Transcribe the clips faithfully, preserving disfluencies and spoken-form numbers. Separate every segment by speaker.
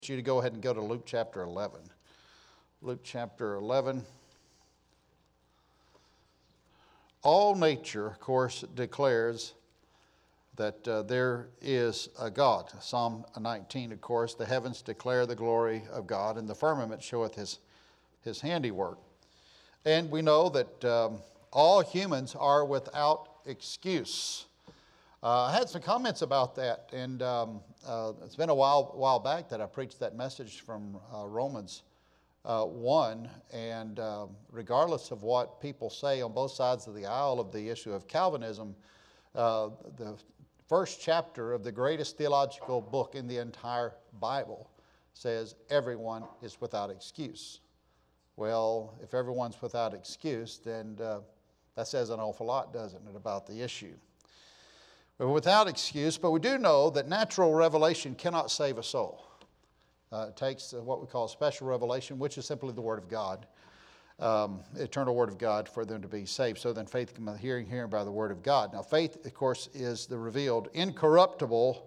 Speaker 1: you to go ahead and go to Luke chapter eleven. Luke chapter eleven. All nature, of course, declares that uh, there is a God. Psalm nineteen, of course, the heavens declare the glory of God, and the firmament showeth his, his handiwork. And we know that um, all humans are without excuse. Uh, I had some comments about that, and um, uh, it's been a while while back that I preached that message from uh, Romans uh, one, and uh, regardless of what people say on both sides of the aisle of the issue of Calvinism, uh, the first chapter of the greatest theological book in the entire Bible says everyone is without excuse. Well, if everyone's without excuse, then uh, that says an awful lot, doesn't it, about the issue. We're without excuse, but we do know that natural revelation cannot save a soul. Uh, it takes uh, what we call special revelation, which is simply the Word of God, um, eternal Word of God, for them to be saved. So then faith comes by hearing, hearing by the Word of God. Now faith, of course, is the revealed, incorruptible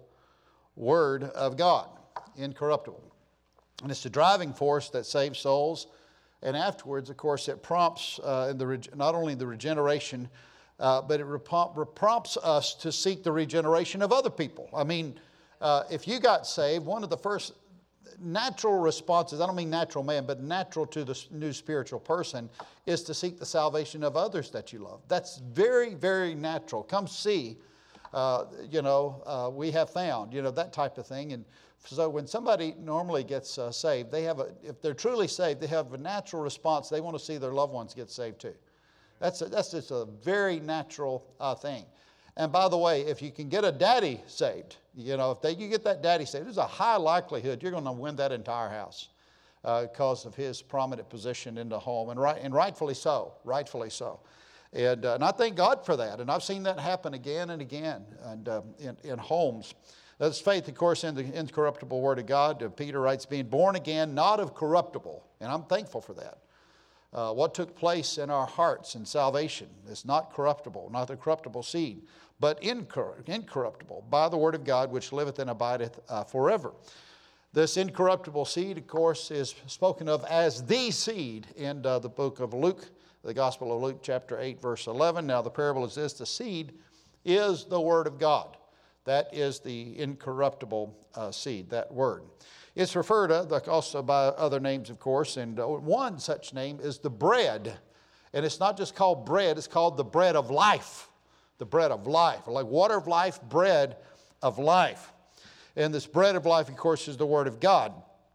Speaker 1: Word of God. Incorruptible. And it's the driving force that saves souls. And afterwards, of course, it prompts uh, in the not only the regeneration, Uh, but it rep- prompts us to seek the regeneration of other people. I mean, uh, if you got saved, one of the first natural responses, I don't mean natural man, but natural to the new spiritual person, is to seek the salvation of others that you love. That's very, very natural. Come see, uh, you know, uh, we have found, you know, that type of thing. And so when somebody normally gets uh, saved, they have a, if they're truly saved, they have a natural response. They want to see their loved ones get saved too. That's, a, that's just a very natural uh, thing. And by the way, if you can get a daddy saved, you know, if they, you get that daddy saved, there's a high likelihood you're going to win that entire house uh, because of his prominent position in the home. And, right, and rightfully so, rightfully so. And, uh, and I thank God for that. And I've seen that happen again and again and, uh, in, in homes. That's faith, of course, in the incorruptible Word of God. Uh, Peter writes, being born again, not of corruptible. And I'm thankful for that. Uh, what took place in our hearts in salvation is not corruptible, not the corruptible seed, but incor- incorruptible by the Word of God, which liveth and abideth uh, forever. This incorruptible seed, of course, is spoken of as the seed in uh, the book of Luke, the Gospel of Luke, chapter eight, verse eleven. Now the parable is this: the seed is the Word of God. That is the incorruptible uh, seed, that Word. It's referred to also by other names, of course, and one such name is the bread. And it's not just called bread, it's called the bread of life. The bread of life, like water of life, bread of life. And this bread of life, of course, is the Word of God.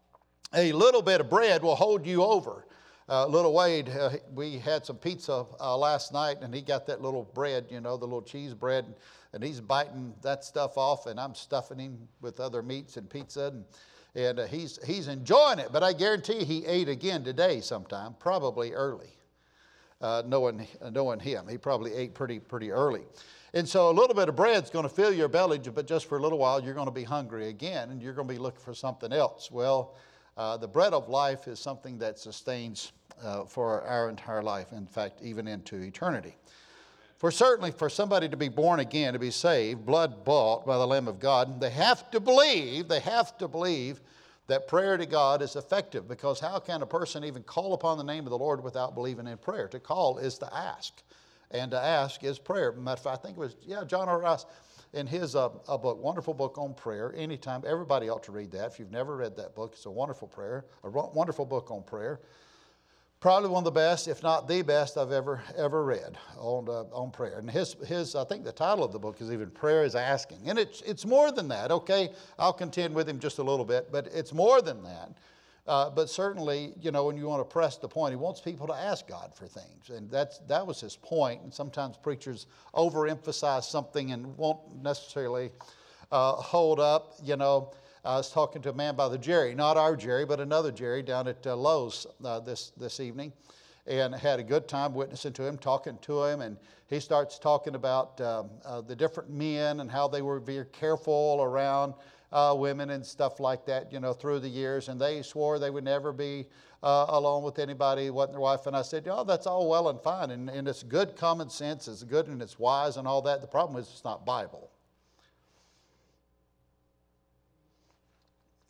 Speaker 1: A little bit of bread will hold you over. Uh, little Wade, uh, we had some pizza uh, last night, and he got that little bread, you know, the little cheese bread, and he's biting that stuff off, and I'm stuffing him with other meats and pizza, and And uh, he's, he's enjoying it, but I guarantee he ate again today sometime, probably early, uh, knowing, knowing him. He probably ate pretty, pretty early. And so a little bit of bread's going to fill your belly, but just for a little while you're going to be hungry again, and you're going to be looking for something else. Well, uh, the bread of life is something that sustains uh, for our entire life, in fact, even into eternity. For certainly for somebody to be born again, to be saved, blood bought by the Lamb of God, they have to believe, they have to believe that prayer to God is effective, because how can a person even call upon the name of the Lord without believing in prayer? To call is to ask, and to ask is prayer. Matter of fact, I think it was, yeah, John R. Rice in his uh, a book, wonderful book on prayer. Anytime, everybody ought to read that. If you've never read that book, it's a wonderful prayer, a wonderful book on prayer. Probably one of the best, if not the best, I've ever ever read on uh, on prayer. And his his I think the title of the book is even Prayer is Asking, and it's it's more than that. Okay, I'll contend with him just a little bit, but it's more than that. Uh, but certainly, you know, when you want to press the point, he wants people to ask God for things, and that's that was his point. And sometimes preachers overemphasize something and won't necessarily uh, hold up, you know. I was talking to a man by the Jerry, not our Jerry, but another Jerry down at uh, Lowe's uh, this, this evening, and had a good time witnessing to him, talking to him, and he starts talking about um, uh, the different men and how they were very careful around uh, women and stuff like that, you know, through the years, and they swore they would never be uh, alone with anybody who wasn't their wife. And I said, oh, that's all well and fine, and, and it's good common sense, it's good and it's wise and all that. The problem is it's not Bible.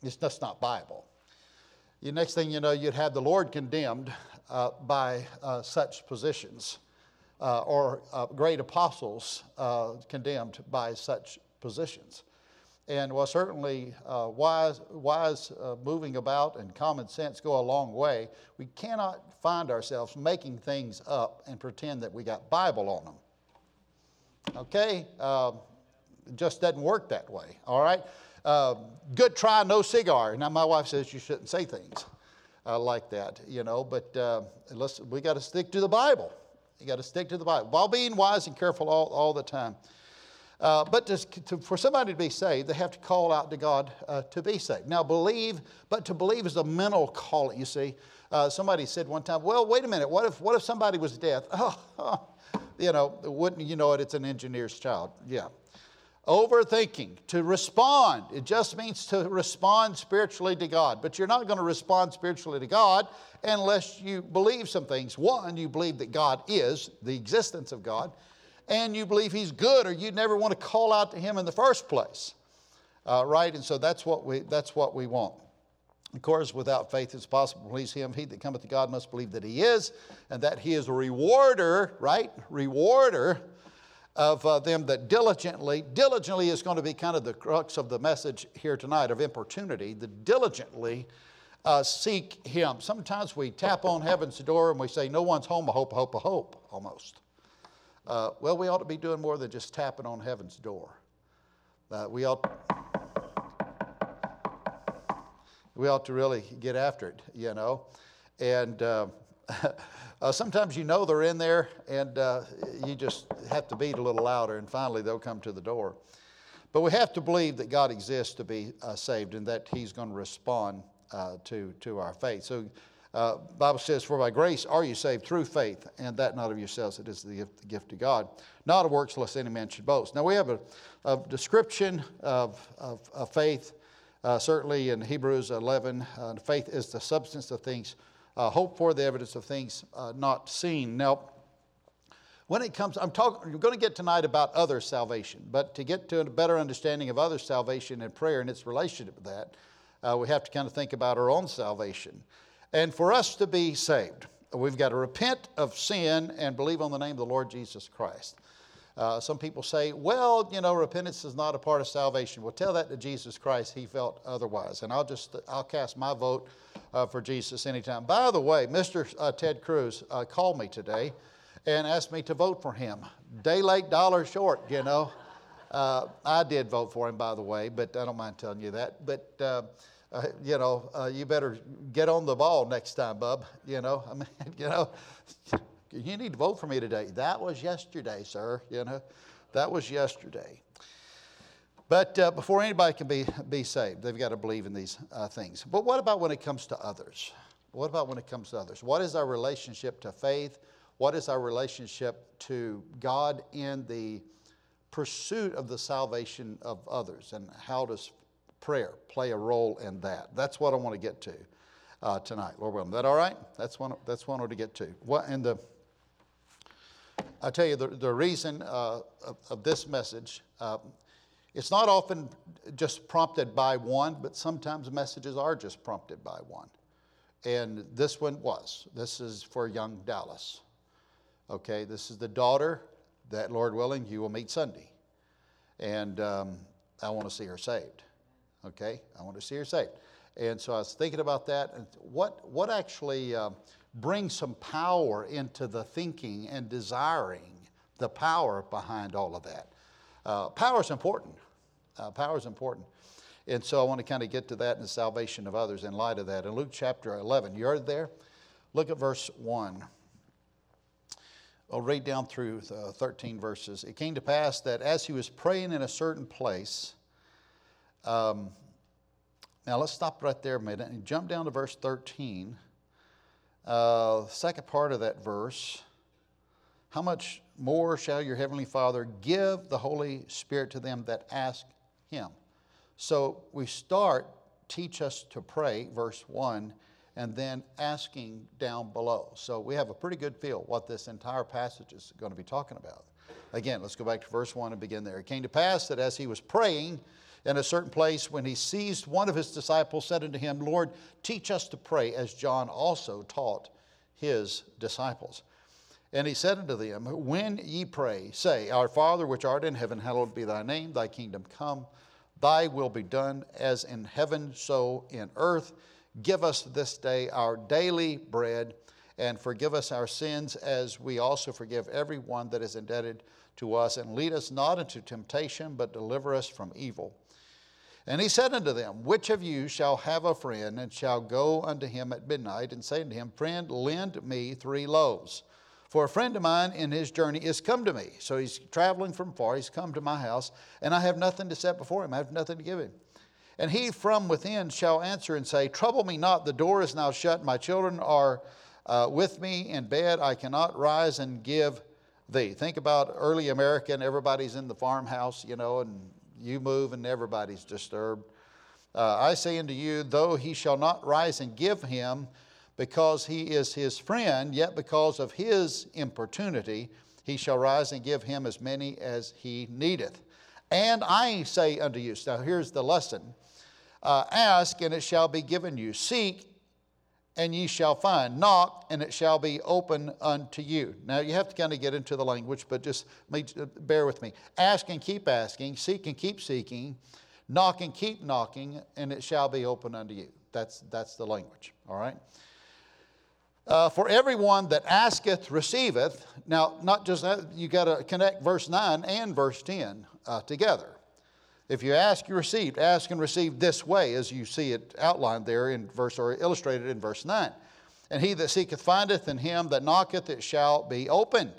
Speaker 1: It's just not Bible. The next thing you know, you'd have the Lord condemned uh, by uh, such positions, uh, or uh, great apostles uh, condemned by such positions. And while certainly uh, wise, wise uh, moving about and common sense go a long way, we cannot find ourselves making things up and pretend that we got Bible on them. Okay? Uh, it just doesn't work that way, all right? Uh, good try, no cigar. Now, my wife says you shouldn't say things uh, like that, you know, but uh, let's, we got to stick to the Bible. You got to stick to the Bible while being wise and careful all, all the time. Uh, but to, to, for somebody to be saved, they have to call out to God uh, to be saved. Now, believe, but to believe is a mental calling. You see, uh, somebody said one time, well, wait a minute, what if, what if somebody was deaf? Oh, oh, you know, wouldn't you know it, it's an engineer's child. Yeah. Overthinking, to respond. It just means to respond spiritually to God. But you're not going to respond spiritually to God unless you believe some things. One, you believe that God is, the existence of God, and you believe He's good, or you'd never want to call out to Him in the first place. Uh, right? And so that's what we that's what we want. Of course, without faith it's possible to please Him. He that cometh to God must believe that He is, and that He is a rewarder, right? Rewarder of uh, them that diligently, diligently is going to be kind of the crux of the message here tonight of importunity, the diligently uh, seek Him. Sometimes we tap on heaven's door and we say, no one's home, I hope, I hope, I hope, almost. Uh, well, we ought to be doing more than just tapping on heaven's door. Uh, we ought we ought to really get after it, you know. And uh, uh, sometimes you know they're in there, and uh, you just have to beat a little louder, and finally they'll come to the door. But we have to believe that God exists to be uh, saved, and that He's going to respond uh, to to our faith. So. Uh, Bible says, for by grace are you saved through faith, and that not of yourselves, it is the gift, the gift of God, not of works, lest any man should boast. Now we have a, a description of, of, of faith, uh, certainly in Hebrews eleven. Uh, faith is the substance of things uh, hoped for, the evidence of things uh, not seen. Now, when it comes, I'm talking, I'm going to get tonight about other salvation, but to get to a better understanding of other salvation and prayer and its relationship with that, uh, we have to kind of think about our own salvation. And for us to be saved, we've got to repent of sin and believe on the name of the Lord Jesus Christ. Uh, some people say, well, you know, repentance is not a part of salvation. Well, tell that to Jesus Christ. He felt otherwise. And I'll just, I'll cast my vote uh, for Jesus anytime. By the way, Mister Uh, Ted Cruz uh, called me today and asked me to vote for him. Day late, dollar short, you know. Uh, I did vote for him, by the way, but I don't mind telling you that. But... Uh, Uh, you know, uh, you better get on the ball next time, bub. You know, I mean, you know, you need to vote for me today. That was yesterday, sir. You know, that was yesterday. But uh, before anybody can be be saved, they've got to believe in these uh, things. But what about when it comes to others? What about when it comes to others? What is our relationship to faith? What is our relationship to God in the pursuit of the salvation of others? And how does prayer play a role in that? That's what I want to get to uh, tonight, Lord willing. Is that all right? That's one. That's one to get to. What and the? I tell you the the reason uh, of, of this message. Uh, it's not often just prompted by one, but sometimes messages are just prompted by one. And this one was. This is for young Dallas. Okay, this is the daughter that, Lord willing, you will meet Sunday, and um, I want to see her saved. Okay, I want to see her saved. And so I was thinking about that, and what what actually uh, brings some power into the thinking and desiring, the power behind all of that. Uh, power is important. Uh, power is important. And so I want to kind of get to that in the salvation of others in light of that. In Luke chapter eleven, you're there? Look at verse one. I'll read down through the thirteen verses. It came to pass that as he was praying in a certain place, Um, now let's stop right there a minute and jump down to verse thirteen. Uh, the second part of that verse. How much more shall your heavenly Father give the Holy Spirit to them that ask Him? So we start, teach us to pray, verse one, and then asking down below. So we have a pretty good feel what this entire passage is going to be talking about. Again, let's go back to verse one and begin there. It came to pass that as he was praying In a certain place, when he seized one of his disciples, said unto him, Lord, teach us to pray, as John also taught his disciples. And he said unto them, when ye pray, say, Our Father which art in heaven, hallowed be thy name, thy kingdom come, thy will be done, as in heaven, so in earth. Give us this day our daily bread, and forgive us our sins, as we also forgive every one that is indebted to us. And lead us not into temptation, but deliver us from evil. And he said unto them, Which of you shall have a friend, and shall go unto him at midnight, and say unto him, Friend, lend me three loaves? For a friend of mine in his journey is come to me. So he's traveling from far, he's come to my house, and I have nothing to set before him, I have nothing to give him. And he from within shall answer and say, Trouble me not, the door is now shut, my children are uh, with me in bed, I cannot rise and give thee. Think about early America, and everybody's in the farmhouse, you know, and you move and everybody's disturbed. Uh, I say unto you, though he shall not rise and give him, because he is his friend, yet because of his importunity, he shall rise and give him as many as he needeth. And I say unto you, now here's the lesson, uh, ask and it shall be given you. Seek and ye shall find. Knock and it shall be open unto you. Now you have to kind of get into the language, but just bear with me. Ask and keep asking, seek and keep seeking, knock and keep knocking, and it shall be open unto you. That's, that's the language, all right? Uh, for everyone that asketh receiveth. Now, not just that, you got to connect verse nine and verse ten uh, together. If you ask, you receive. Ask and receive this way, as you see it outlined there in verse, or illustrated in verse nine. And he that seeketh findeth, and him that knocketh it shall be opened.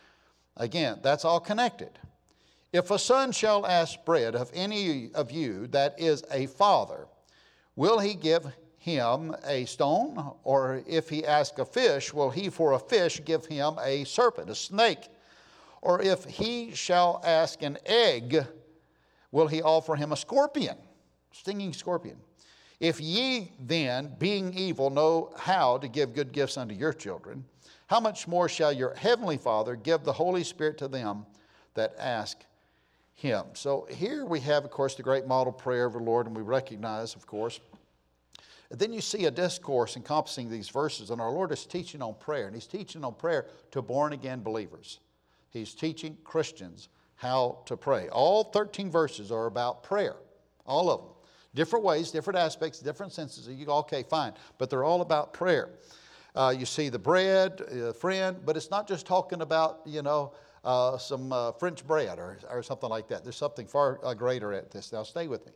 Speaker 1: Again, that's all connected. If a son shall ask bread of any of you that is a father, will he give him a stone? Or if he ask a fish, will he for a fish give him a serpent, a snake? Or if he shall ask an egg, will he offer him a scorpion, stinging scorpion? If ye then, being evil, know how to give good gifts unto your children, how much more shall your heavenly Father give the Holy Spirit to them that ask him? So here we have, of course, the great model prayer of the Lord, and we recognize, of course. And then you see a discourse encompassing these verses, and our Lord is teaching on prayer, and he's teaching on prayer to born-again believers. He's teaching Christians how to pray. All thirteen verses are about prayer, all of them. Different ways, different aspects, different senses. You go, okay, fine, but they're all about prayer. Uh, you see the bread, uh, friend, but it's not just talking about, you know, uh, some uh, French bread or, or something like that. There's something far uh, greater at this. Now, stay with me.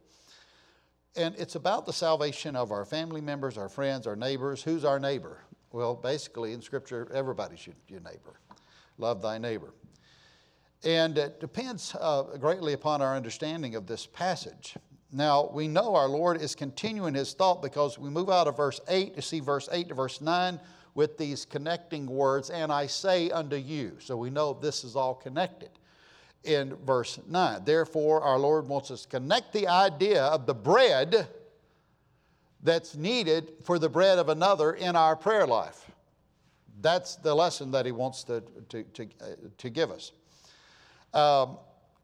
Speaker 1: And it's about the salvation of our family members, our friends, our neighbors. Who's our neighbor? Well, basically, in Scripture, everybody should be your neighbor. Love thy neighbor. And it depends uh, greatly upon our understanding of this passage. Now, we know our Lord is continuing his thought because we move out of verse eight to see verse eight to verse nine with these connecting words, and I say unto you. So we know this is all connected in verse nine. Therefore, our Lord wants us to connect the idea of the bread that's needed for the bread of another in our prayer life. That's the lesson that he wants to, to, to, uh, to give us. Um,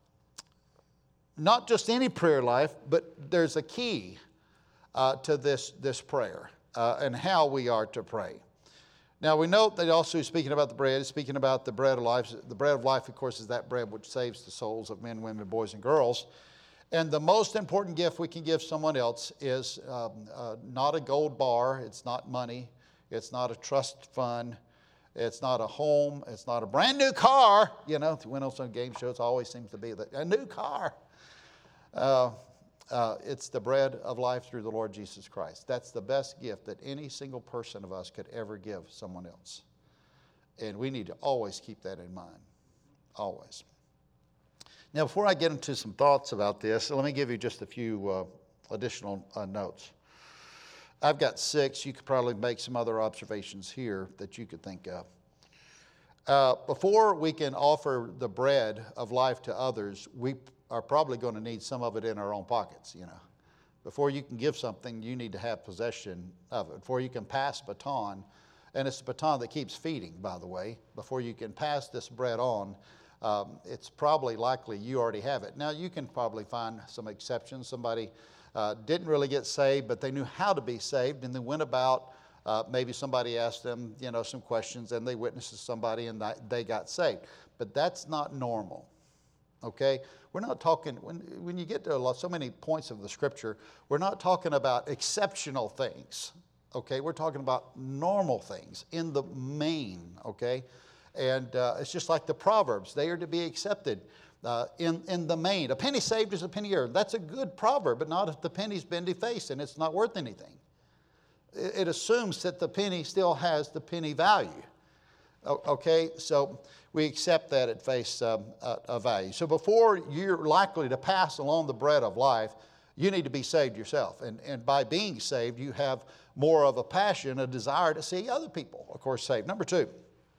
Speaker 1: not just any prayer life, but there's a key uh, to this, this prayer uh, and how we are to pray. Now, we note that also speaking about the bread, speaking about the bread of life. The bread of life, of course, is that bread which saves the souls of men, women, boys, and girls. And the most important gift we can give someone else is um, uh, not a gold bar. It's not money. It's not a trust fund. It's not a home. It's not a brand new car. You know, if you went on some game shows, it always seems to be that, a new car. Uh, uh, it's the bread of life through the Lord Jesus Christ. That's the best gift that any single person of us could ever give someone else. And we need to always keep that in mind. Always. Now, before I get into some thoughts about this, let me give you just a few uh, additional uh, notes. I've got six. You could probably make some other observations here that you could think of. Uh, before we can offer the bread of life to others, we are probably going to need some of it in our own pockets, you know. Before you can give something, you need to have possession of it. Before you can pass baton, and it's the baton that keeps feeding, by the way. Before you can pass this bread on, um, it's probably likely you already have it. Now, you can probably find some exceptions. Somebody uh, didn't really get saved, but they knew how to be saved, and they went about, uh, maybe somebody asked them, you know, some questions, and they witnessed to somebody, and they got saved. But that's not normal, okay? We're not talking, when, when you get to a lot, so many points of the Scripture, we're not talking about exceptional things, okay? We're talking about normal things in the main, okay? And uh, it's just like the Proverbs. They are to be accepted uh, in, in the main. A penny saved is a penny earned. That's a good proverb, but not if the penny's been defaced and it's not worth anything. It, it assumes that the penny still has the penny value. O- okay, so we accept that at face um, uh, value. So before you're likely to pass along the bread of life, you need to be saved yourself. And, and by being saved, you have more of a passion, a desire to see other people, of course, saved. Number two,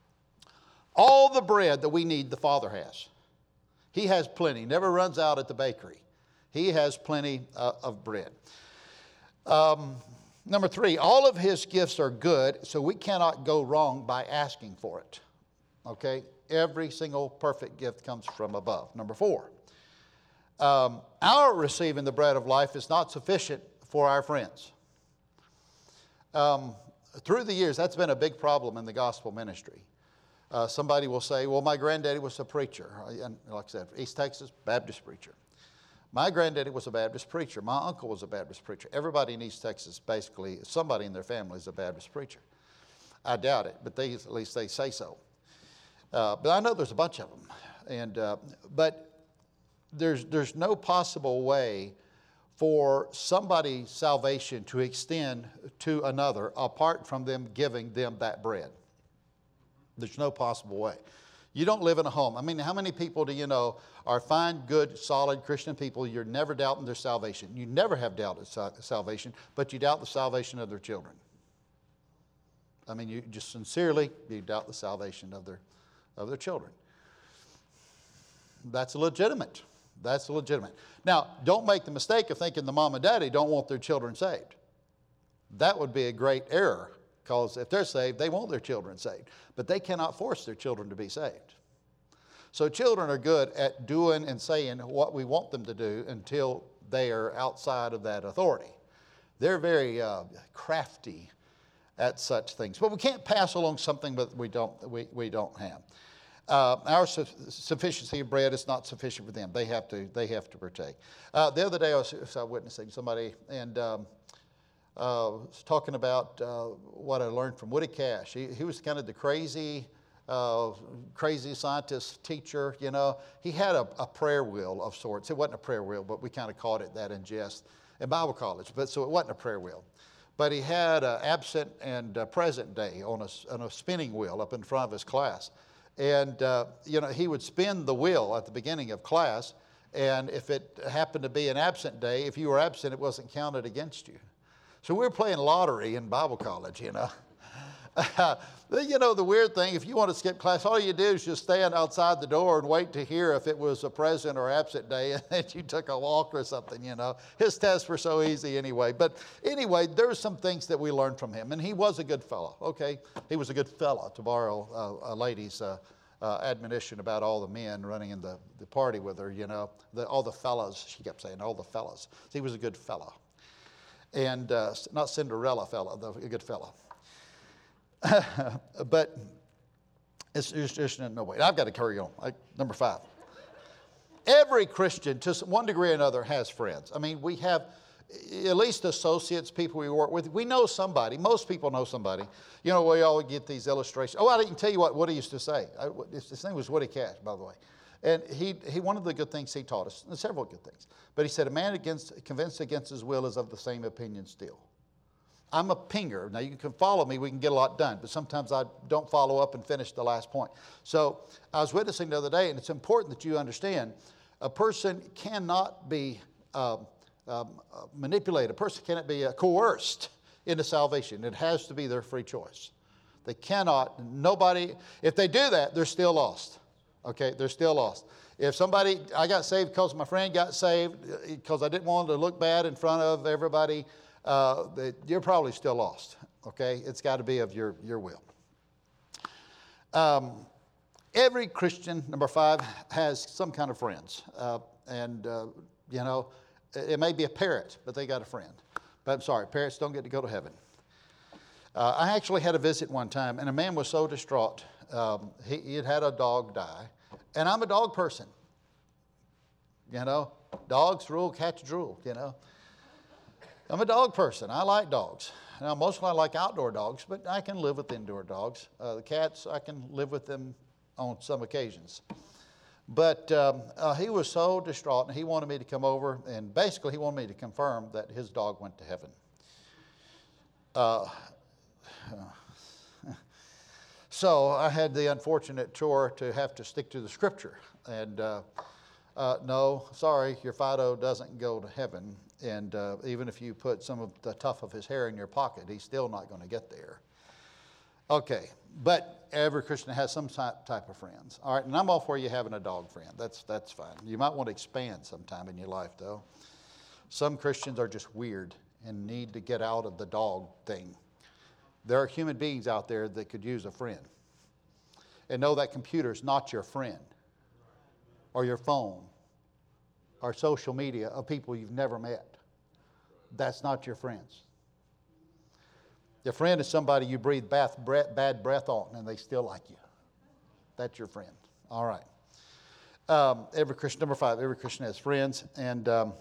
Speaker 1: all the bread that we need, the Father has. He has plenty, never runs out at the bakery. He has plenty uh, of bread. Um, number three, all of His gifts are good, so we cannot go wrong by asking for it. Okay? Every single perfect gift comes from above. Number four, um, our receiving the bread of life is not sufficient for our friends. Um, through the years, that's been a big problem in the gospel ministry. Uh, somebody will say, well, my granddaddy was a preacher. And like I said, East Texas, Baptist preacher. My granddaddy was a Baptist preacher. My uncle was a Baptist preacher. Everybody in East Texas, basically, somebody in their family is a Baptist preacher. I doubt it, but they, at least they say so. Uh, but I know there's a bunch of them. And, uh, but there's, there's no possible way for somebody's salvation to extend to another apart from them giving them that bread. There's no possible way. You don't live in a home. I mean, how many people do you know are fine, good, solid Christian people? You're never doubting their salvation. You never have doubted salvation, but you doubt the salvation of their children. I mean, you just sincerely, you doubt the salvation of their, of their children. That's legitimate. That's legitimate. Now, don't make the mistake of thinking the mom and daddy don't want their children saved. That would be a great error. Because if they're saved, they want their children saved. But they cannot force their children to be saved. So children are good at doing and saying what we want them to do until they are outside of that authority. They're very uh, crafty at such things. But we can't pass along something that we don't, we, we don't have. Uh, our su- sufficiency of bread is not sufficient for them. They have to, they have to partake. Uh, the other day I was, I was witnessing somebody, and um, Uh, was talking about uh, what I learned from Woody Cash. He, he was kind of the crazy, uh, crazy scientist teacher, you know. He had a, a prayer wheel of sorts. It wasn't a prayer wheel, but we kind of called it that in jest in Bible college. But so it wasn't a prayer wheel. But he had an absent and a present day on a, on a spinning wheel up in front of his class. And, uh, you know, he would spin the wheel at the beginning of class. And if it happened to be an absent day, if you were absent, it wasn't counted against you. So we were playing lottery in Bible college, you know. You know, the weird thing, if you want to skip class, all you do is just stand outside the door and wait to hear if it was a present or absent day, and then you took a walk or something, you know. His tests were so easy anyway. But anyway, there were some things that we learned from him, and he was a good fellow, okay? He was a good fellow, to borrow uh, a lady's uh, uh, admonition about all the men running in the, the party with her, you know. The, all the fellas, she kept saying, all the fellas. So he was a good fellow. And uh, not Cinderella fella, though, a good fellow. But it's, it's just no way. I've got to carry on. I, number five. Every Christian, to one degree or another, has friends. I mean, we have at least associates, people we work with. We know somebody. Most people know somebody. You know, we all get these illustrations. Oh, I didn't tell you what Woody used to say. I, his name was Woody Cash, by the way. And he, he, one of the good things he taught us, and several good things, but he said, a man against, convinced against his will is of the same opinion still. I'm a pinger. Now, you can follow me. We can get a lot done. But sometimes I don't follow up and finish the last point. So I was witnessing the other day, and it's important that you understand a person cannot be um, um, manipulated. A person cannot be uh, coerced into salvation. It has to be their free choice. They cannot, nobody, if they do that, they're still lost. Okay, they're still lost. If somebody, I got saved because my friend got saved, because I didn't want to look bad in front of everybody, uh, you're probably still lost. Okay, it's got to be of your, your will. Um, Every Christian, number five, has some kind of friends. Uh, and, uh, you know, it may be a parrot, but they got a friend. But I'm sorry, parrots don't get to go to heaven. Uh, I actually had a visit one time, and a man was so distraught. Um, he, he had had a dog die. And I'm a dog person. You know, dogs rule, cats drool, you know. I'm a dog person. I like dogs. Now, mostly I like outdoor dogs, but I can live with indoor dogs. Uh, the cats, I can live with them on some occasions. But um, uh, he was so distraught, and he wanted me to come over, and basically he wanted me to confirm that his dog went to heaven. Uh, so I had the unfortunate chore to have to stick to the scripture. And uh, uh, no, sorry, your Fido doesn't go to heaven. And uh, even if you put some of the tuft of his hair in your pocket, he's still not going to get there. Okay, but every Christian has some type of friends. All right, and I'm all for you having a dog friend. That's, that's fine. You might want to expand sometime in your life, though. Some Christians are just weird and need to get out of the dog thing. There are human beings out there that could use a friend. And know that computer is not your friend, or your phone, or social media of people you've never met. That's not your friends. Your friend is somebody you breathe bath, breath, bad breath on, and they still like you. That's your friend. All right. Um, every Christian, number five, every Christian has friends. And um,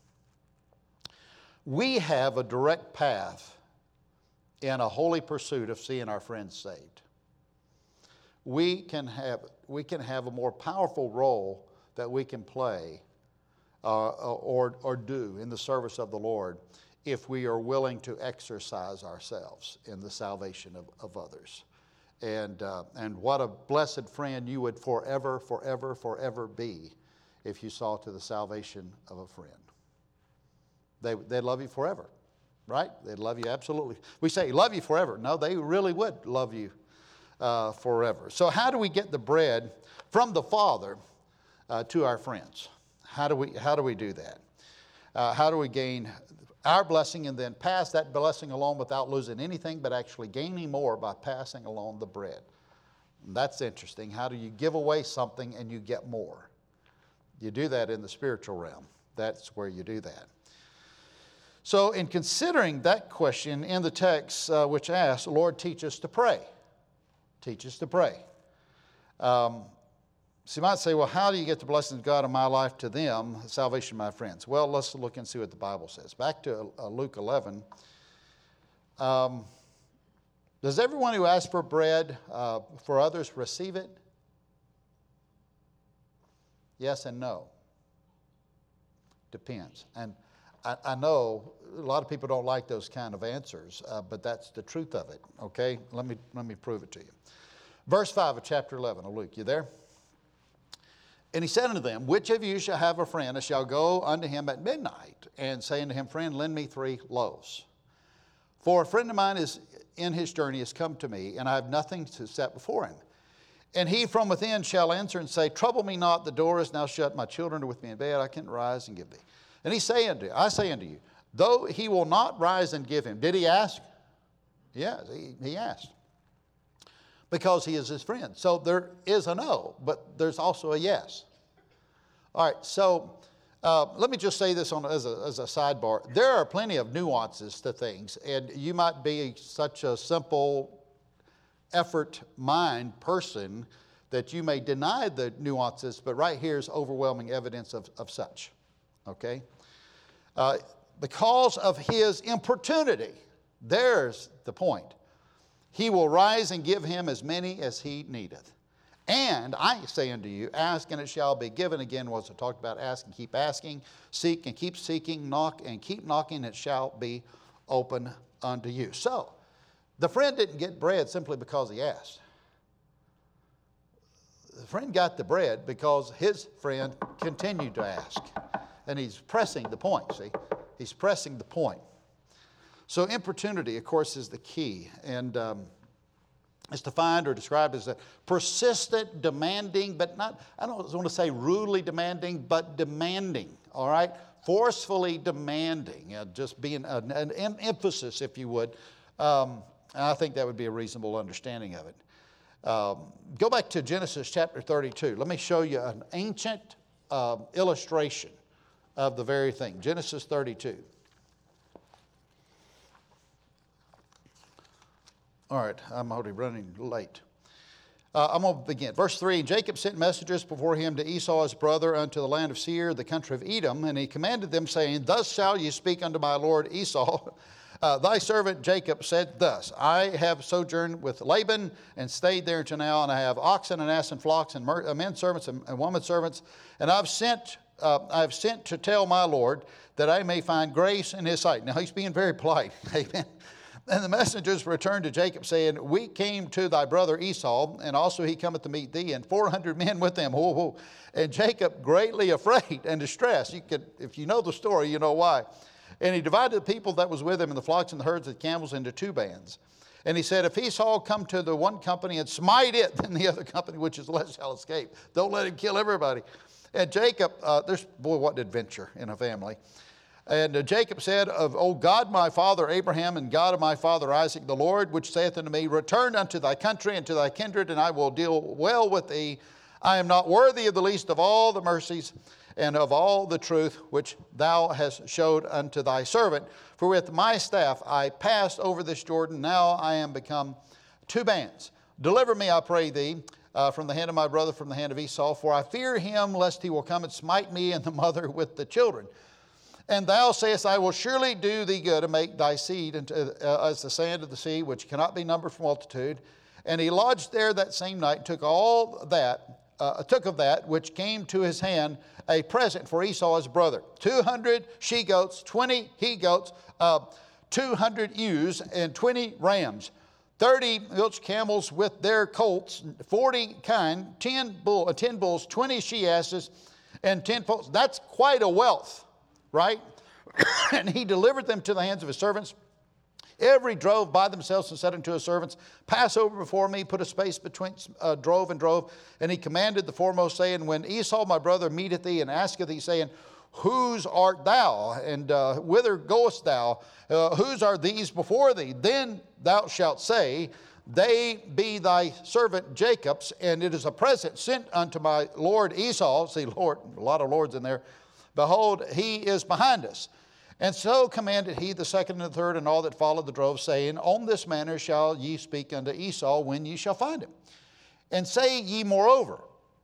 Speaker 1: we have a direct path in a holy pursuit of seeing our friends saved. We can have, we can have a more powerful role that we can play uh, or, or do in the service of the Lord if we are willing to exercise ourselves in the salvation of, of others. And, uh, and what a blessed friend you would forever, forever, forever be if you saw to the salvation of a friend. They, they'd love you forever, right? They'd love you absolutely. We say, love you forever. No, they really would love you uh, forever. So how do we get the bread from the Father uh, to our friends? How do we, how do we do that? Uh, how do we gain our blessing and then pass that blessing along without losing anything, but actually gaining more by passing along the bread? And that's interesting. How do you give away something and you get more? You do that in the spiritual realm. That's where you do that. So in considering that question in the text uh, which asks, Lord, teach us to pray. Teach us to pray. Um, So you might say, well, how do you get the blessings of God in my life to them, salvation of my friends? Well, let's look and see what the Bible says. Back to uh, Luke eleven. Um, does everyone who asks for bread uh, for others receive it? Yes and no. Depends. And I, I know a lot of people don't like those kind of answers, uh, but that's the truth of it, okay? Let me, let me prove it to you. Verse five of chapter eleven of Luke, you there? And he said unto them, which of you shall have a friend, and shall go unto him at midnight, and say unto him, friend, lend me three loaves. For a friend of mine is in his journey is come to me, and I have nothing to set before him. And he from within shall answer and say, trouble me not, the door is now shut, my children are with me in bed, I can't rise and give thee. And he say unto you, I say unto you, though he will not rise and give him. Did he ask? Yes, he, he asked. Because he is his friend. So there is a no, but there's also a yes. All right, so uh, let me just say this on, as, a, as a sidebar. There are plenty of nuances to things, and you might be such a simple effort mind person that you may deny the nuances, but right here is overwhelming evidence of, of such, okay? Uh, because of his importunity, there's the point. He will rise and give him as many as he needeth. And I say unto you, ask and it shall be given. Again, was it talked about ask and keep asking, seek and keep seeking, knock and keep knocking, and it shall be open unto you. So, the friend didn't get bread simply because he asked. The friend got the bread because his friend continued to ask. And he's pressing the point, see? He's pressing the point. So importunity, of course, is the key. And um, it's defined or described as a persistent, demanding, but not, I don't want to say rudely demanding, but demanding, all right? Forcefully demanding, uh, just being an, an emphasis, if you would. Um, and I think that would be a reasonable understanding of it. Um, go back to Genesis chapter thirty-two. Let me show you an ancient uh, illustration of the very thing. Genesis thirty-two. All right, I'm already running late. Uh, I'm going to begin. Verse three, and Jacob sent messengers before him to Esau his brother unto the land of Seir, the country of Edom, and he commanded them, saying, Thus shall ye speak unto my lord Esau. Uh, thy servant Jacob said thus, I have sojourned with Laban and stayed there until now, and I have oxen and ass and flocks and mer- men servants and, and women servants, and I've sent uh, I've sent to tell my Lord that I may find grace in his sight. Now he's being very polite. Amen. And the messengers returned to Jacob, saying, We came to thy brother Esau, and also he cometh to meet thee, and four hundred men with him. Whoa, whoa. And Jacob, greatly afraid and distressed. You could, if you know the story, you know why. And he divided the people that was with him and the flocks and the herds and the camels into two bands. And he said, If Esau come to the one company and smite it, then the other company, which is less, shall escape. Don't let him kill everybody. And Jacob, uh, there's, boy, what an adventure in a family. And uh, Jacob said, of, O God, my father Abraham, and God of my father Isaac, the Lord, which saith unto me, Return unto thy country and to thy kindred, and I will deal well with thee. I am not worthy of the least of all the mercies and of all the truth which thou hast showed unto thy servant. For with my staff I passed over this Jordan. Now I am become two bands. Deliver me, I pray thee, uh, from the hand of my brother, from the hand of Esau. For I fear him, lest he will come and smite me and the mother with the children. And thou sayest, I will surely do thee good, and make thy seed into, uh, as the sand of the sea, which cannot be numbered for multitude. And he lodged there that same night, took all that, uh, took of that which came to his hand, a present for Esau his brother. Two hundred she-goats, twenty he-goats, uh, two hundred ewes, and twenty rams. Thirty milch camels with their colts, forty kine, ten, bull, uh, ten bulls, twenty she-asses, and ten foals. That's quite a wealth, right? And he delivered them to the hands of his servants. Every drove by themselves and said unto his servants, Pass over before me, put a space between uh, drove and drove. And he commanded the foremost, saying, When Esau my brother meeteth thee and asketh thee, saying, Whose art thou? And uh, whither goest thou? Uh, whose are these before thee? Then thou shalt say, They be thy servant Jacob's, and it is a present sent unto my lord Esau. See, Lord, a lot of lords in there. Behold, he is behind us. And so commanded he the second and the third and all that followed the drove, saying, On this manner shall ye speak unto Esau when ye shall find him. And say ye moreover,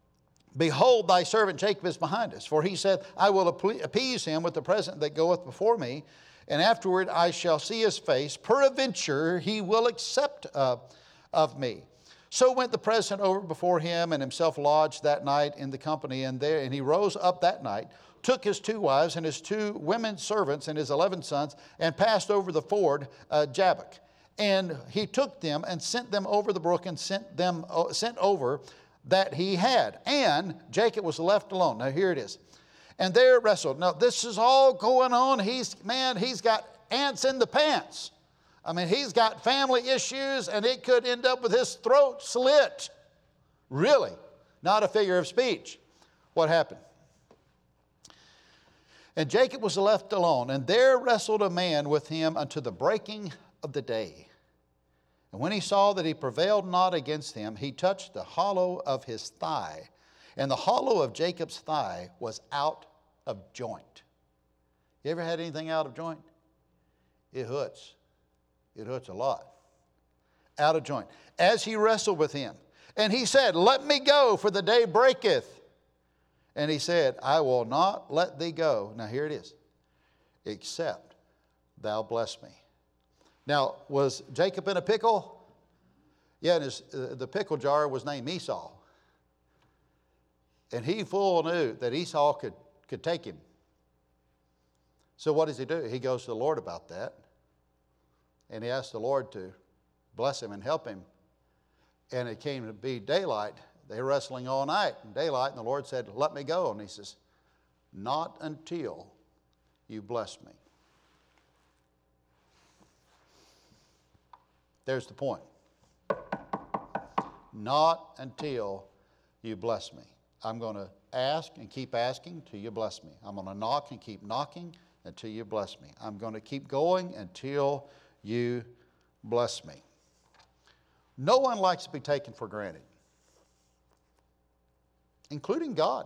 Speaker 1: Behold, thy servant Jacob is behind us. For he said, I will appease him with the present that goeth before me, and afterward I shall see his face. Peradventure he will accept uh, of me. So went the present over before him, and himself lodged that night in the company. And there, and he rose up that night, took his two wives and his two women servants and his eleven sons, and passed over the ford uh, Jabbok. And he took them and sent them over the brook, and sent them uh, sent over that he had. And Jacob was left alone. Now here it is. And there wrestled. Now this is all going on. He's, man, he's got ants in the pants. I mean, he's got family issues, and it could end up with his throat slit. Really, not a figure of speech. What happened? And Jacob was left alone, and there wrestled a man with him unto the breaking of the day. And when he saw that he prevailed not against him, he touched the hollow of his thigh. And the hollow of Jacob's thigh was out of joint. You ever had anything out of joint? It hurts. It hurts a lot. Out of joint. As he wrestled with him. And he said, Let me go, for the day breaketh. And he said, I will not let thee go. Now here it is. Except thou bless me. Now, was Jacob in a pickle? Yeah, and his, uh, the pickle jar was named Esau. And he full knew that Esau could, could take him. So what does he do? He goes to the Lord about that. And he asked the Lord to bless him and help him. And it came to be daylight. They were wrestling all night in daylight, and the Lord said, Let me go. And he says, Not until you bless me. There's the point. Not until you bless me. I'm going to ask and keep asking till you bless me. I'm going to knock and keep knocking until you bless me. I'm going to keep going until you bless me. No one likes to be taken for granted, including God.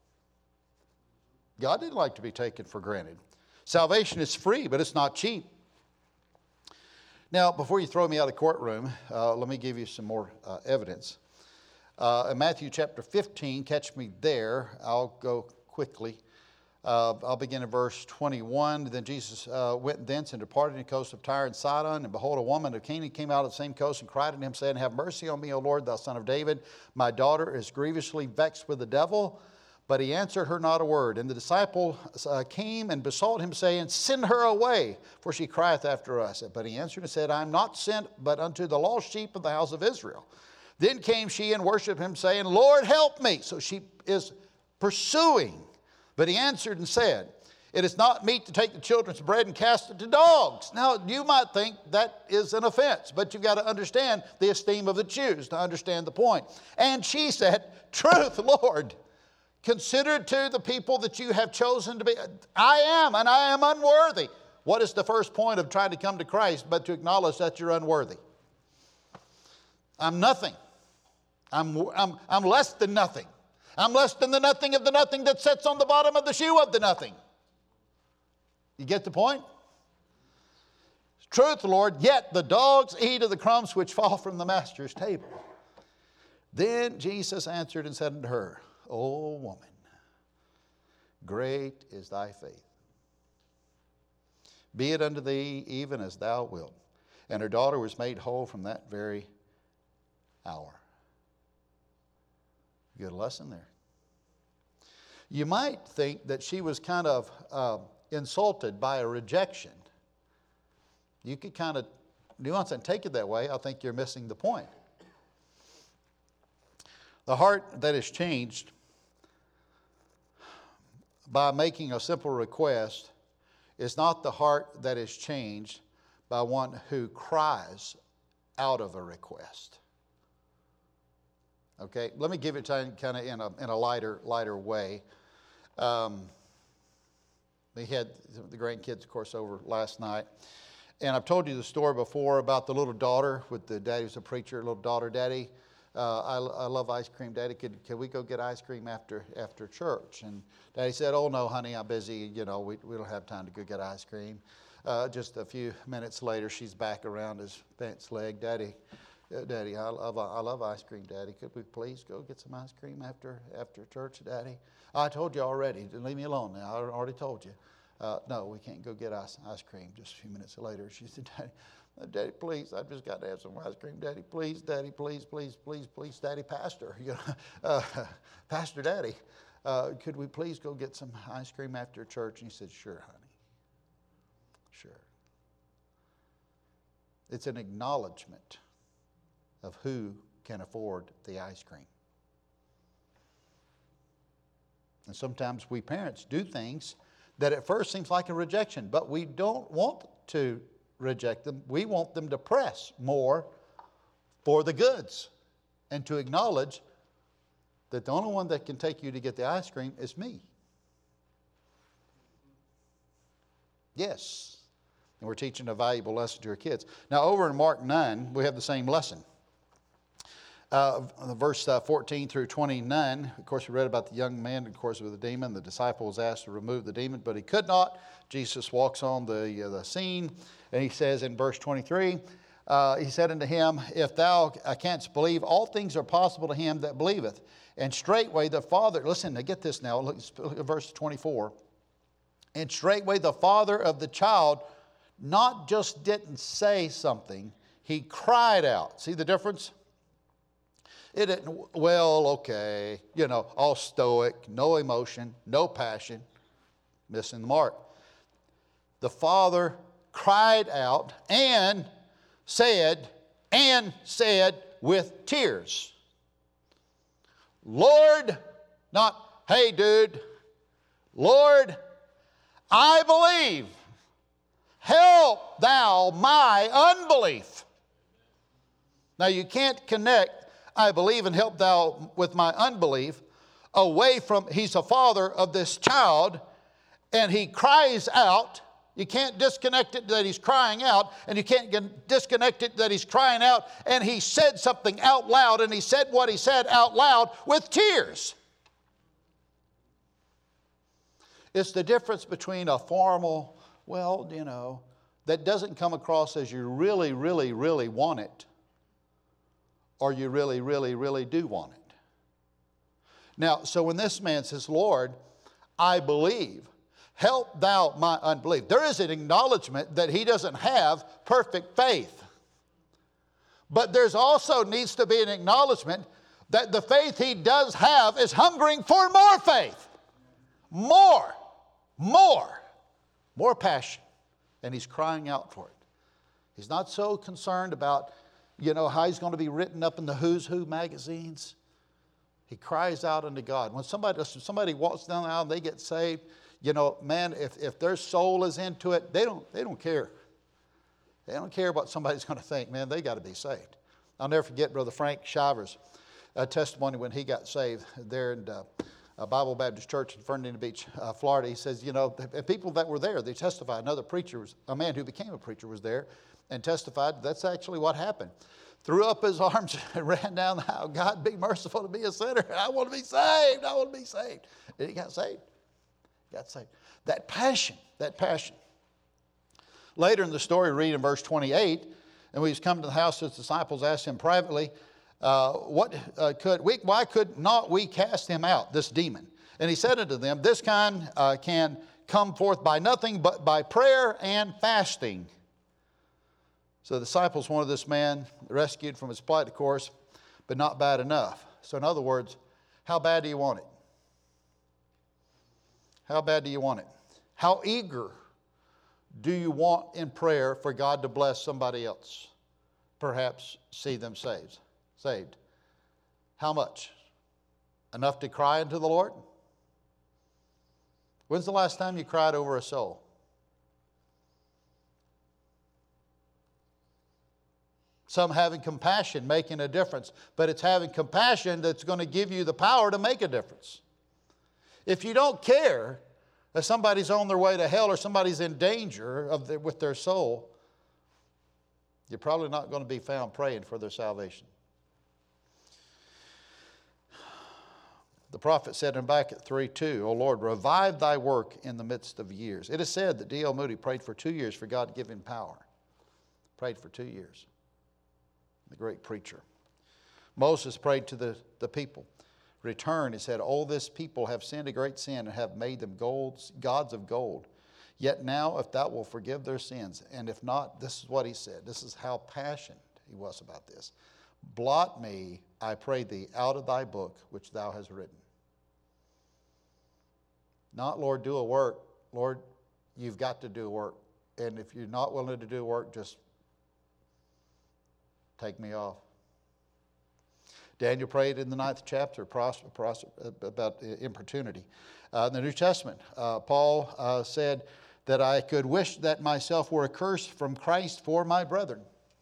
Speaker 1: God didn't like to be taken for granted. Salvation is free, but it's not cheap. Now, before you throw me out of the courtroom, uh, let me give you some more uh, evidence. Uh, in Matthew chapter fifteen, catch me there. I'll go quickly. Uh, I'll begin in verse twenty-one. Then Jesus uh, went thence and departed in the coast of Tyre and Sidon. And behold, a woman of Canaan came out of the same coast and cried unto him, saying, Have mercy on me, O Lord, thou son of David. My daughter is grievously vexed with the devil. But he answered her not a word. And the disciple uh, came and besought him, saying, Send her away, for she crieth after us. But he answered and said, I am not sent but unto the lost sheep of the house of Israel. Then came she and worshipped him, saying, Lord, help me. So she is pursuing. But he answered and said, It is not meet to take the children's bread and cast it to dogs. Now, you might think that is an offense, but you've got to understand the esteem of the Jews to understand the point. And she said, Truth, Lord. Consider to the people that you have chosen to be. I am, and I am unworthy. What is the first point of trying to come to Christ but to acknowledge that you're unworthy? I'm nothing. I'm, I'm, I'm less than nothing. I'm less than the nothing of the nothing that sits on the bottom of the shoe of the nothing. You get the point? Truth, Lord, yet the dogs eat of the crumbs which fall from the master's table. Then Jesus answered and said unto her, O woman, great is thy faith. Be it unto thee even as thou wilt. And her daughter was made whole from that very hour. Good lesson there. You might think that she was kind of uh, insulted by a rejection. You could kind of nuance and take it that way. I think you're missing the point. The heart that is changed by making a simple request is not the heart that is changed by one who cries out of a request. Okay, let me give it to you kind of in a, in a lighter, lighter way. Um, we had the grandkids, of course, over last night. And I've told you the story before about the little daughter with the daddy who's a preacher, little daughter, Daddy, uh, I, I love ice cream. Daddy, could, could we go get ice cream after after church? And Daddy said, oh, no, honey, I'm busy. You know, we, we don't have time to go get ice cream. Uh, just a few minutes later, she's back around his pants leg. Daddy, uh, Daddy, I love, I love ice cream, Daddy. Could we please go get some ice cream after after church, Daddy? I told you already. Leave me alone now. I already told you. Uh, no, we can't go get ice, ice cream. Just a few minutes later, she said, Daddy, Daddy, please, I've just got to have some ice cream. Daddy, please, Daddy, please, please, please, please, Daddy, Pastor, you know, uh, Pastor Daddy, uh, could we please go get some ice cream after church? And he said, sure, honey, sure. It's an acknowledgement of who can afford the ice cream. And sometimes we parents do things that at first seems like a rejection, but we don't want to reject them. We want them to press more for the goods and to acknowledge that the only one that can take you to get the ice cream is me. Yes. And we're teaching a valuable lesson to our kids. Now over in Mark nine, we have the same lesson. Uh, verse uh, fourteen through twenty-nine, of course, we read about the young man, of course, with the demon. The disciple was asked to remove the demon, but he could not. Jesus walks on the, uh, the scene, and he says in verse twenty-three, uh, he said unto him, if thou canst believe, all things are possible to him that believeth. And straightway the father, listen, now get this now, look, verse twenty-four. And straightway the father of the child not just didn't say something, he cried out. See the difference? It didn't, well, okay, you know, all stoic, no emotion, no passion, missing the mark. The father cried out and said, and said with tears, Lord, not, hey, dude, Lord, I believe, help thou my unbelief. Now you can't connect I believe and help thou with my unbelief, away from, he's a father of this child, and he cries out You can't disconnect it that he's crying out, and you can't get- disconnect it that he's crying out and he said something out loud, and he said what he said out loud with tears. It's the difference between a formal, well, you know, that doesn't come across as you really, really, really want it, or you really, really, really do want it. Now, so when this man says, Lord, I believe, help thou my unbelief, there is an acknowledgement that he doesn't have perfect faith. But there's also needs to be an acknowledgement that the faith he does have is hungering for more faith. More, more, more passion. And he's crying out for it. He's not so concerned about, you know, how he's going to be written up in the Who's Who magazines. He cries out unto God. When somebody, somebody walks down the aisle and they get saved, you know, man, if, if their soul is into it, they don't, they don't care. They don't care what somebody's going to think. Man, they got to be saved. I'll never forget Brother Frank Shivers' uh, testimony when he got saved there in uh, uh, Bible Baptist Church in Fernandina Beach, uh, Florida. He says, you know, the people that were there, they testified. Another preacher, was, a man who became a preacher was there and testified. That's actually what happened. Threw up his arms and ran down the aisle. God, be merciful to be a sinner. I want to be saved. I want to be saved. And he got saved. Got saved. That passion, that passion. Later in the story, read in verse twenty-eight, and when he's come to the house, his disciples asked him privately, uh, "What uh, could we? Why could not we cast him out, this demon?" And he said unto them, "This kind uh, can come forth by nothing but by prayer and fasting." So the disciples wanted this man rescued from his plight, of course, but not bad enough. So in other words, how bad do you want it? How bad do you want it? How eager do you want in prayer for God to bless somebody else? Perhaps see them saved. Saved. How much? Enough to cry unto the Lord? When's the last time you cried over a soul? Some having compassion, making a difference. But it's having compassion that's going to give you the power to make a difference. If you don't care that somebody's on their way to hell or somebody's in danger of the, with their soul, you're probably not going to be found praying for their salvation. The prophet said in Habakkuk three two, O Lord, revive thy work in the midst of years. It is said that D L Moody prayed for two years for God to give him power. Prayed for two years. The great preacher. Moses prayed to the, the people. Return, he said, all this people have sinned a great sin and have made them golds, gods of gold. Yet now, if thou wilt forgive their sins, and if not, this is what he said. This is how passionate he was about this. Blot me, I pray thee, out of thy book which thou hast written. Not, Lord, do a work. Lord, you've got to do a work. And if you're not willing to do work, just take me off. Daniel prayed in the ninth chapter pros, pros, about importunity. Uh, in the New Testament, uh, Paul uh, said that I could wish that myself were accursed from Christ for my brethren.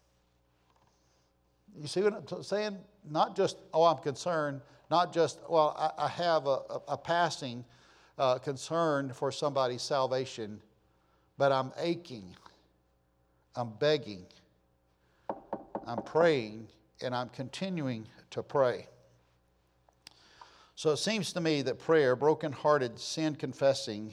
Speaker 1: You see what I'm saying? Not just, oh, I'm concerned. Not just, well, I, I have a, a, a passing uh, concern for somebody's salvation, but I'm aching. I'm begging. I'm praying, and I'm continuing to pray. So it seems to me that prayer, broken-hearted, sin-confessing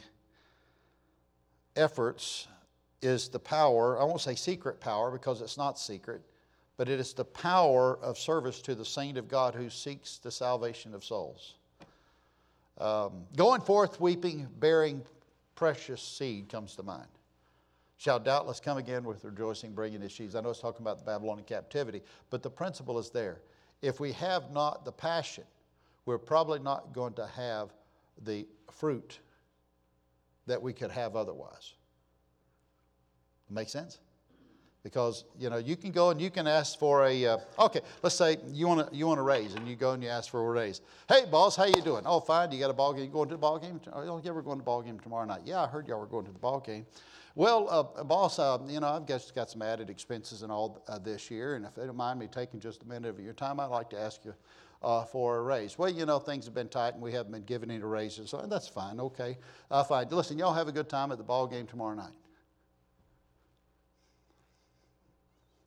Speaker 1: efforts is the power, I won't say secret power because it's not secret, but it is the power of service to the saint of God who seeks the salvation of souls. Um, going forth, weeping, bearing precious seed comes to mind. Shall doubtless come again with rejoicing, bringing his sheaves. I know it's talking about the Babylonian captivity, but the principle is there. If we have not the passion, we're probably not going to have the fruit that we could have otherwise. Make sense? Because, you know, you can go and you can ask for a, uh, okay, let's say you want to you want a raise, and you go and you ask for a raise. Hey, boss, how you doing? Oh, fine. You got a ball game? You going to the ball game? Oh, yeah, we're going to the ball game tomorrow night. Yeah, I heard y'all were going to the ball game. Well, uh, boss, uh, you know, I've just got some added expenses and all uh, this year, and if you don't mind me taking just a minute of your time, I'd like to ask you uh, for a raise. Well, you know, things have been tight, and we haven't been giving any raises, so that's fine, okay, uh, fine. Listen, y'all have a good time at the ball game tomorrow night.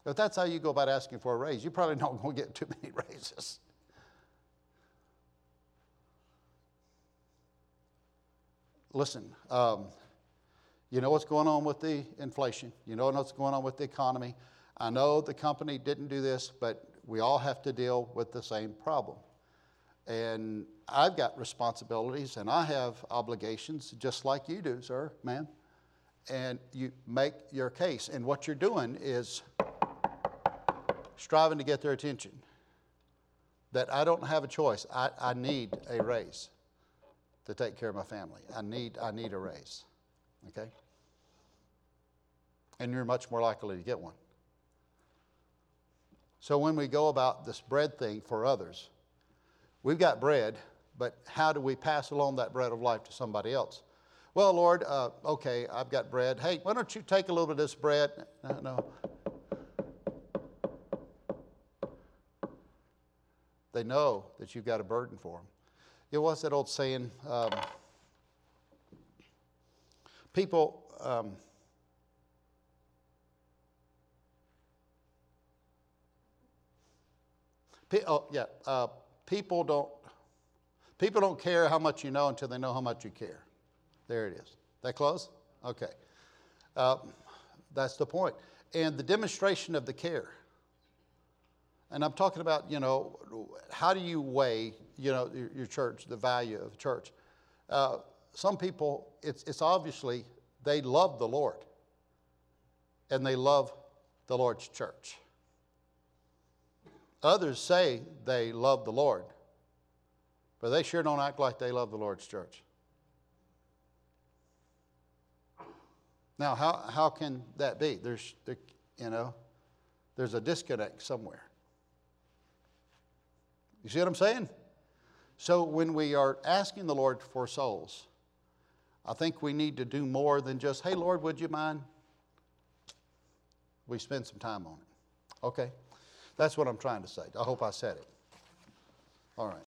Speaker 1: If that's how you go about asking for a raise, you're probably not going to get too many raises. Listen, um, you know what's going on with the inflation. You know what's going on with the economy. I know the company didn't do this, but we all have to deal with the same problem. And I've got responsibilities and I have obligations just like you do, sir, ma'am. And you make your case. And what you're doing is striving to get their attention. That I don't have a choice. I, I need a raise to take care of my family. I need, I need a raise. Okay? And you're much more likely to get one. So when we go about this bread thing for others, we've got bread, but how do we pass along that bread of life to somebody else? Well, Lord, uh, okay, I've got bread. Hey, why don't you take a little bit of this bread? No, no. They know that you've got a burden for them. You know, what's that old saying? Um, people, um, pe- oh yeah, uh, people don't. People don't care how much you know until they know how much you care. There it is. That close? Okay. Uh, that's the point. And the demonstration of the care. And I'm talking about, you know, how do you weigh, you know, your, your church, the value of church? Uh, some people, it's, it's obviously they love the Lord. And they love the Lord's church. Others say they love the Lord. But they sure don't act like they love the Lord's church. Now, how, how can that be? There's, there, you know, there's a disconnect somewhere. You see what I'm saying? So when we are asking the Lord for souls, I think we need to do more than just, hey, Lord, would you mind? We spend some time on it. Okay? That's what I'm trying to say. I hope I said it. All right.